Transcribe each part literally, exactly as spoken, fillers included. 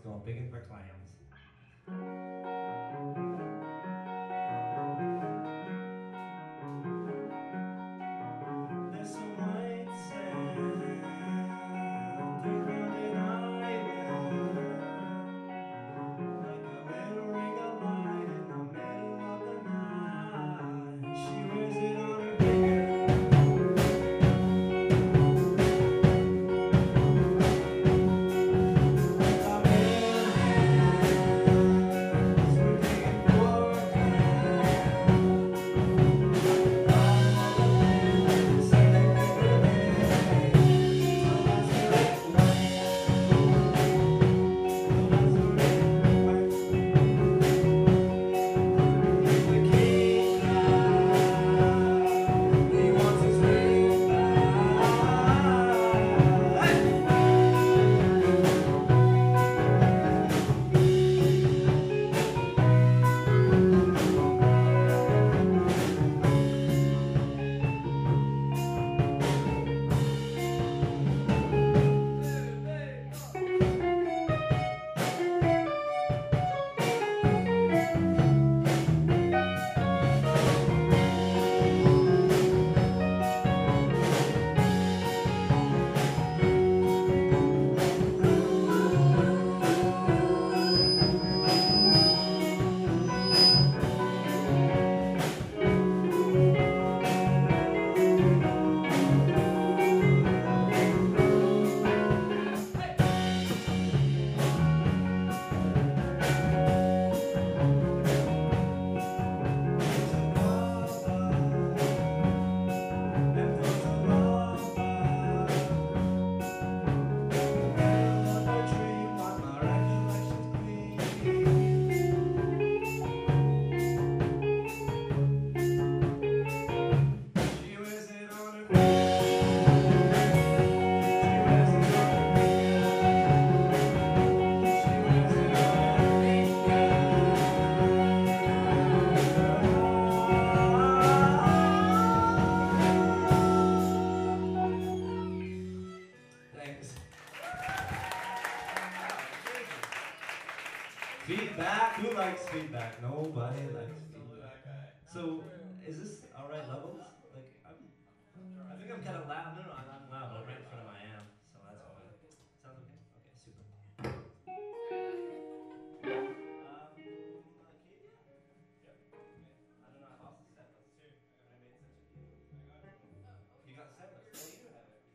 called Begging for Clams. There's some white sand around an island, like a little ring of light in the middle of the night. She wears it on her finger. Our bare hands were digging for clams. Say they think we're big, so let's do it right. So let's do it right. The king now, he wants his ring back. Thanks. Feedback? Who likes feedback? Nobody likes feedback. So, is this alright levels? Like, I'm, I think I'm kind of loud. No, no, I'm, I'm loud, but I'm right in front of my amp, so that's why. Sounds okay? Okay, super. Um, Acadia? Yep. I don't know, I lost the set list. But I made such a deal. You got set list? Oh, you have it.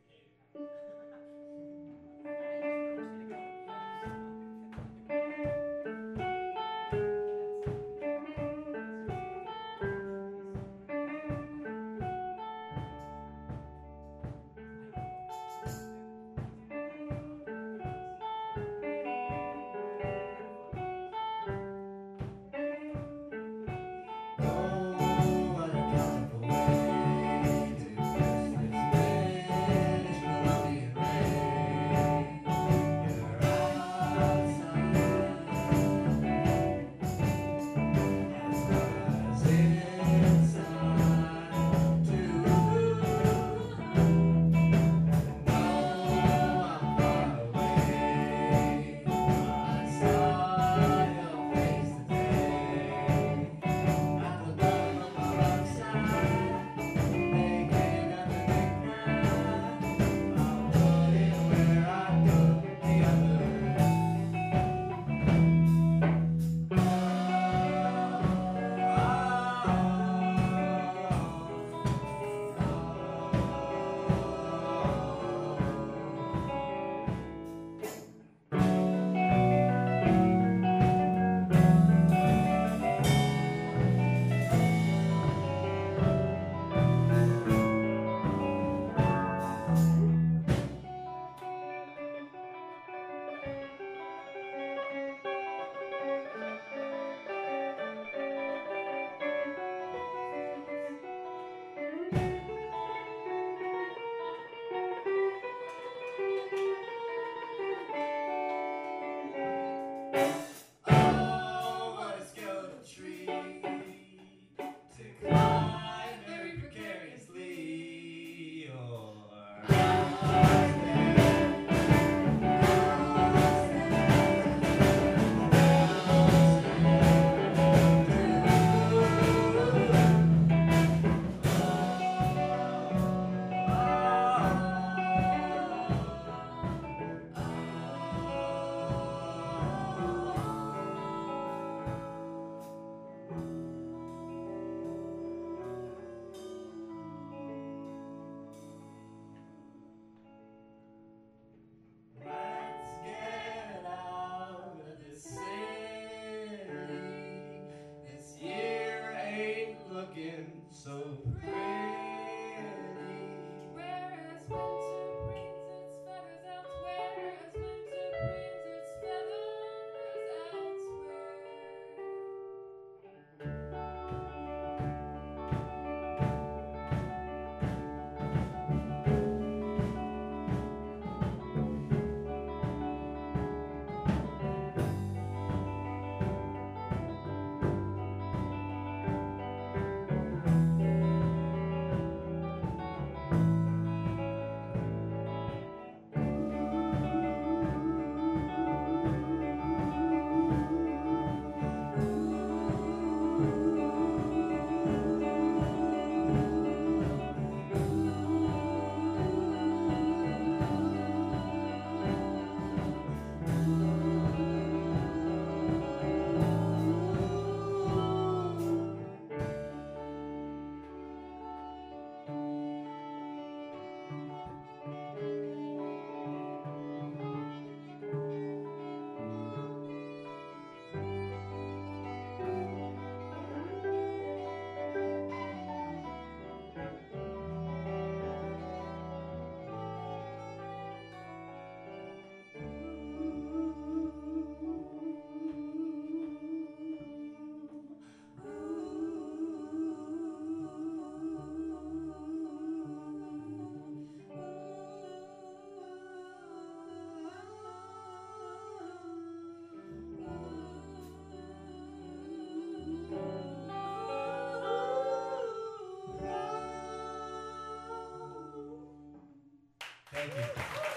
Thank you.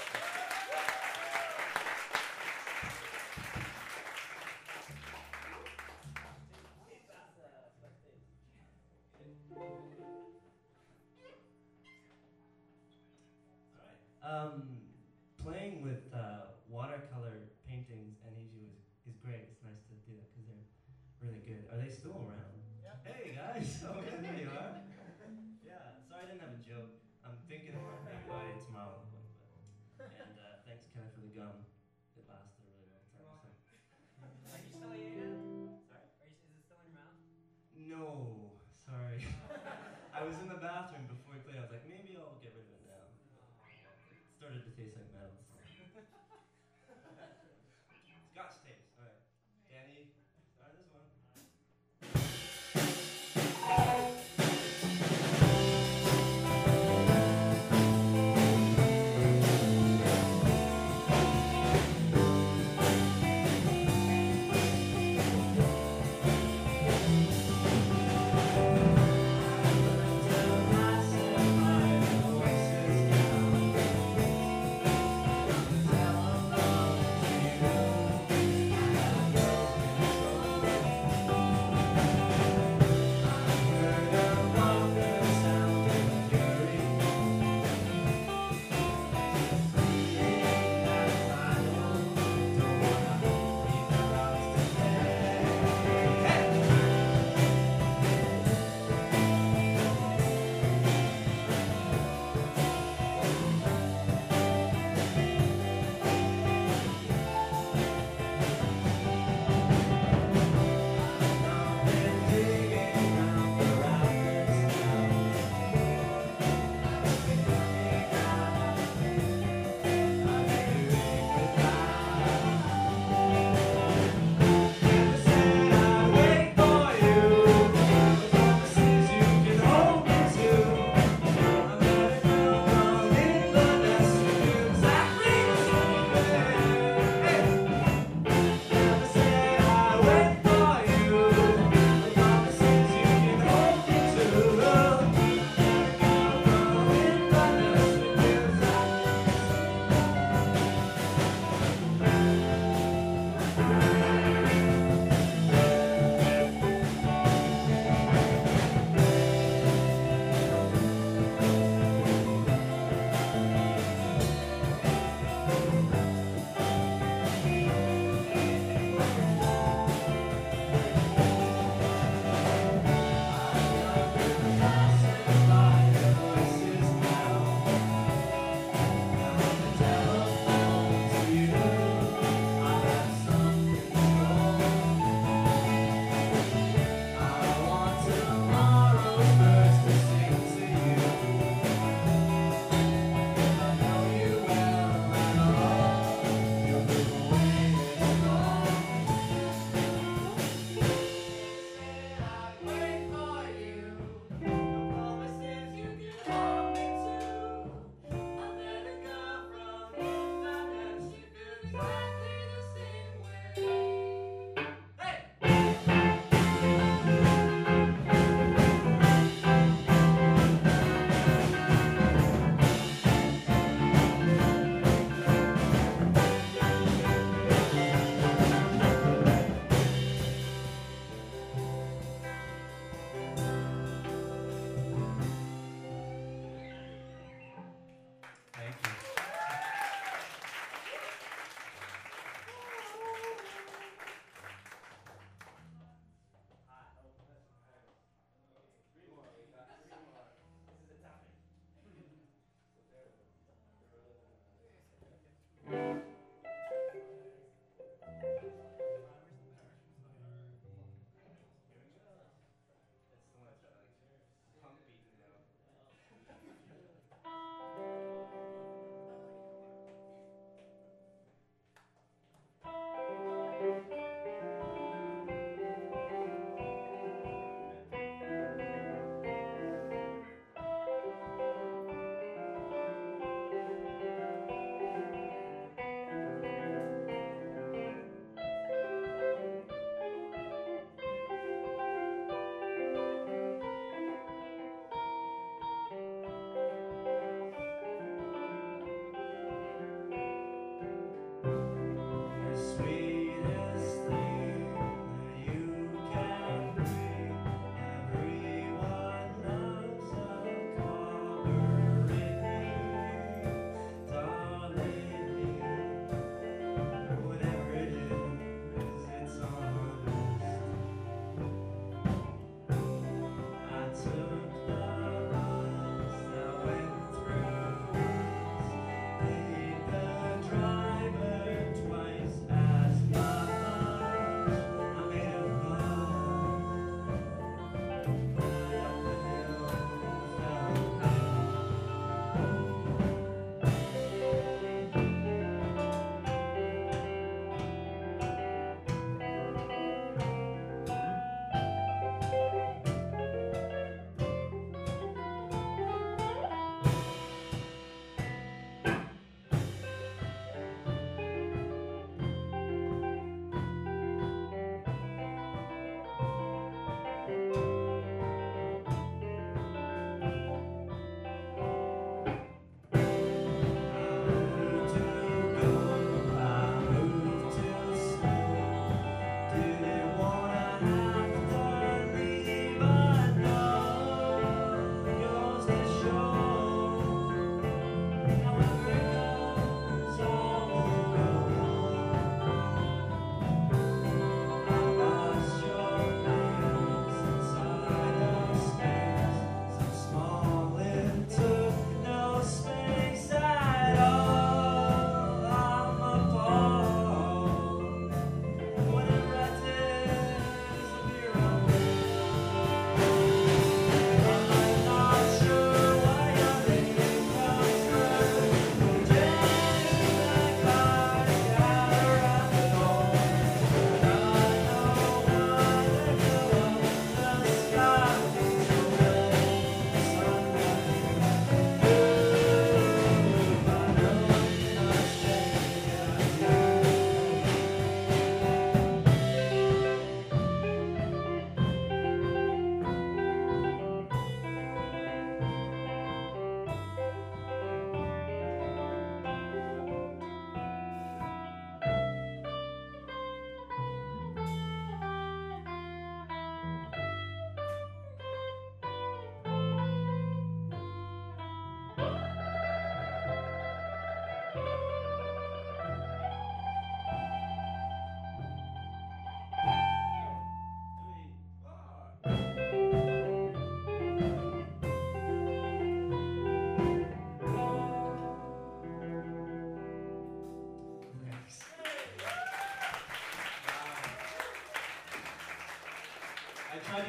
Um, playing with uh, watercolor paintings and Iju is, is great. It's nice to do that because they're really good. Are they still around? Yep. Hey guys, oh yeah, there you are. Yeah, sorry I didn't have a joke. I'm thinking of maybe by tomorrow at one point. But and uh, thanks Kenneth for the gum. It lasted a really long time. So. Are you still eating it? Sorry? Are you, is it still in your mouth? No, sorry. I was in the bathroom before we played. I was like, maybe I'll get rid of it now. It started to taste like metal. So. Scotch tapes. All right, Danny, start this one.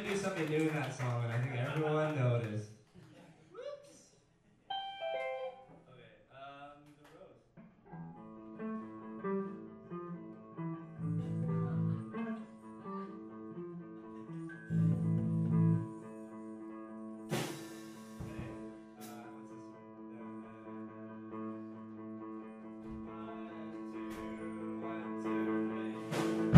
to do something new in that song, and I think everyone noticed. Whoops. Okay, um, the rose. Okay, uh, what's this one? Uh, one, two,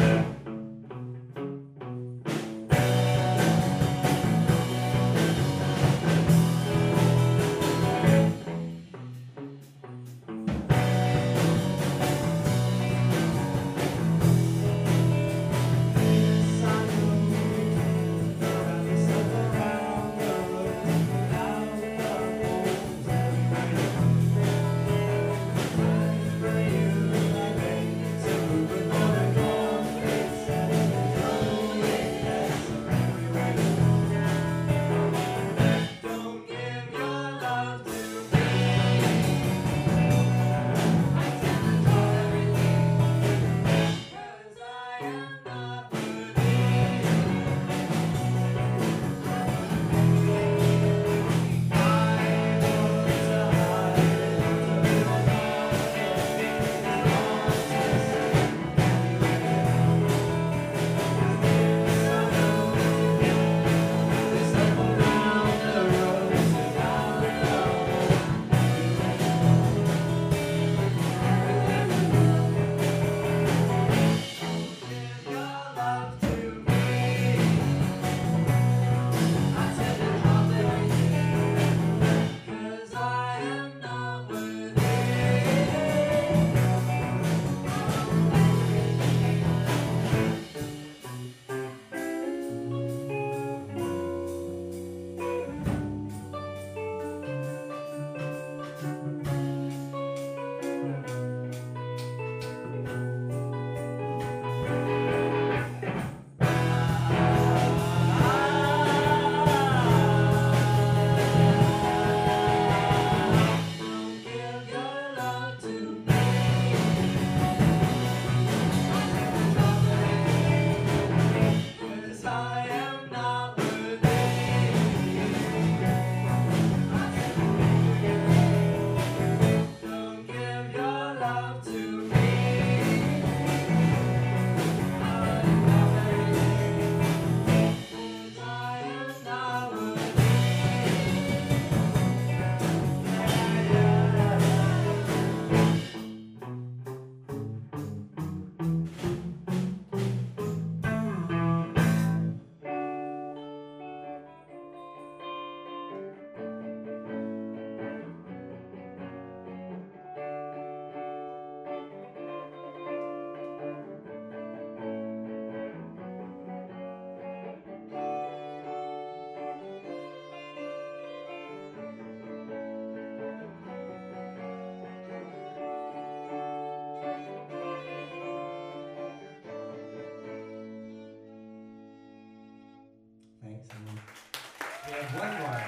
Thanks, Emily. We have one more.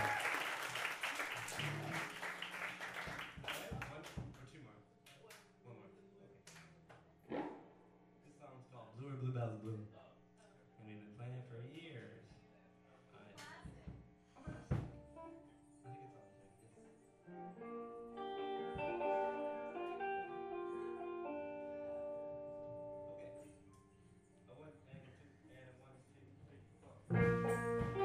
One or two more? One more. Okay. This song's called Blue or Blue Bells Blue. And we've been playing it for years. I, I'm gonna ask. I think it's on tape. Yes. Okay. A one and a two and a one, two, three, four.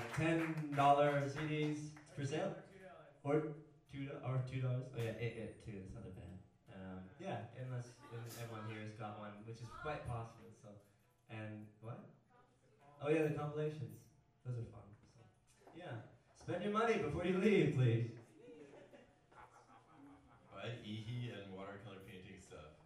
ten dollar C Ds for sale, or two do- or two dollars. Oh yeah, it it too. This other band. Um, yeah, unless um, everyone here has got one, which is quite possible. So, and what? Oh yeah, the compilations. Those are fun. So, yeah, spend your money before you leave, please. Buy Ehe and watercolor painting stuff.